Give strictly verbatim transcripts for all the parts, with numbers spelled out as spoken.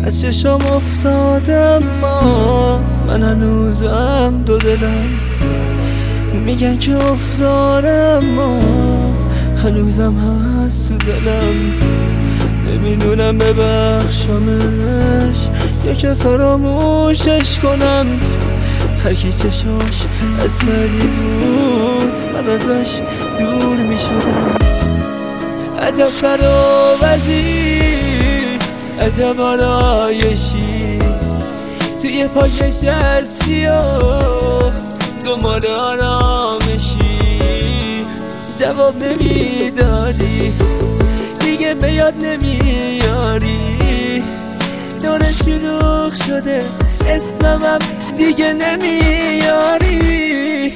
از چشم افتادم ما من هنوزم دو دلم میگن که افتادم ما هنوزم هست تو دلم نمیدونم ببخشمش یا که فراموشش کنم هر کی چشاش اصلی بود من ازش دور میشدم عجب سر و وزیر عجب آرایشی توی پاکش هستی و دنبال آرامشی جواب نمیدادی دیگه به یاد نمیاری داره شلوغ شده اسمم دیگه نمیاری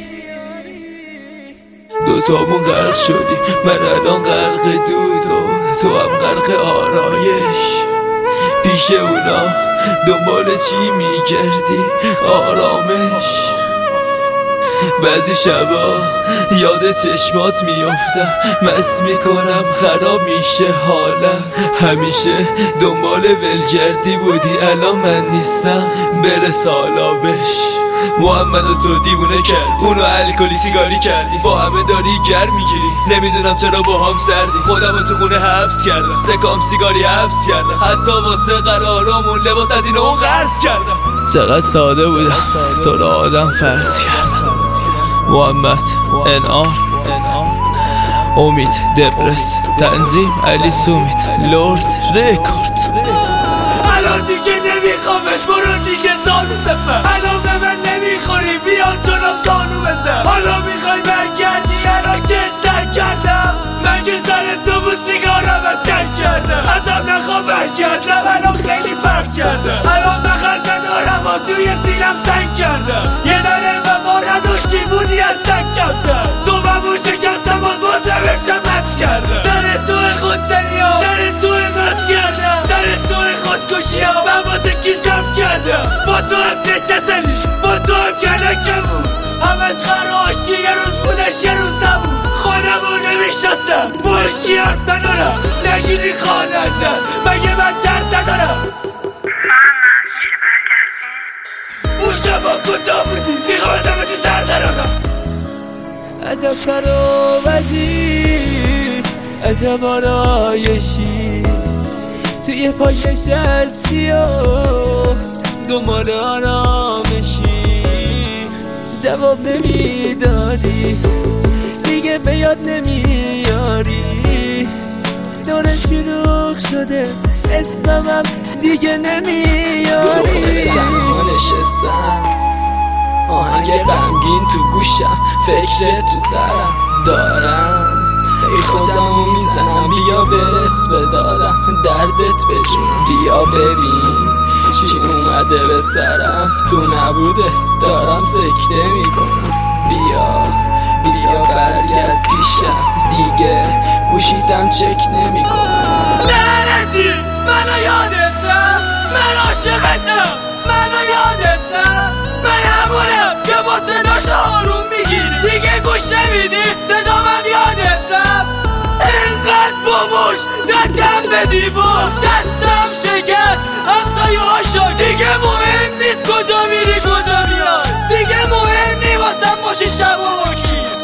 دوتامون غرق شدی من الان غرق دود و تو هم غرق آرایش پیش اونا دنبال چی میگردی آرامش بعضی شبا یاد چشمات میافتم مست میکنم خراب میشه حالم همیشه دنبال ولگردی بودی الان من نیستم برس آلابش محمد و تو دیوونه کرد اونو الکلی سیگاری کردی با همه داری گر میگیری نمیدونم چرا با هم سردی خودم رو تو خونه حبس کردم سکام سیگاری حبس کردم حتی واسه قرارامون لباس از اینو اون قرض کردم چقدر ساده بودم تو رو آدم فرض کردم محمد انار امید دبرس تنظیم علی سومیت لورد رکورد الان دیگه نمیخوامت برو دیگه زانو سفر الان به من نمیخوری بیا جلوم زانو بزن حالا میخوای برگردی الان که سر کردم من که سر تو بود سیگارم از ترک کردم ازم نخواه برگردم الان خیلی فرق کردم الان بخل کنارم و توی سینم سنگ کردم یه دنه وفا نداشتی بودی از سنگ کردم تو بمون شکستم باز بازه بشم مست کردم سر تو خودزنی ها سر تو مست کردم سر تو خودکشی ها من واسه کیسم کردم با تو هم تشتسلی با تو هم کلکمون همش خراشتی یه روز بودش یه روز نبود خودمو نمیشناسم باشی حرف ندارم نگیری خانندن مگه من درد ندارم اون شبا کجا بودی میخواستم تو سر درارم عجب سر و وزیر عجب آرایشی توی پاکش هستی و دنبال آرامشی جواب نمیدادی دیگه به یاد نمیاری داره شلوغ شده اسمم دیگه نمیاری تنها نشستم آهنگ غمگین تو گوشم فکر تو سرم دارم ای خودمو میزنم بیا برس بدارم دردت به جونم بیا ببین چی اومده به سرم تو نبوده دارم سکته میکنم بیا بیا برگرد پیشم دیگه گوشیتم چک نمیکنم لعنتی منو یادتم من عاشقتم منو یادتم من همونم که با صداش آروم میگیری دیگه گوش نمیدی صدامم یادتم اینقدر باموش زدم به دیوار دستم شکست همسایه ها شد دیگه مهم نیست کجا میری کجا میای دیگه مهم نی واسم باشی شب و وکی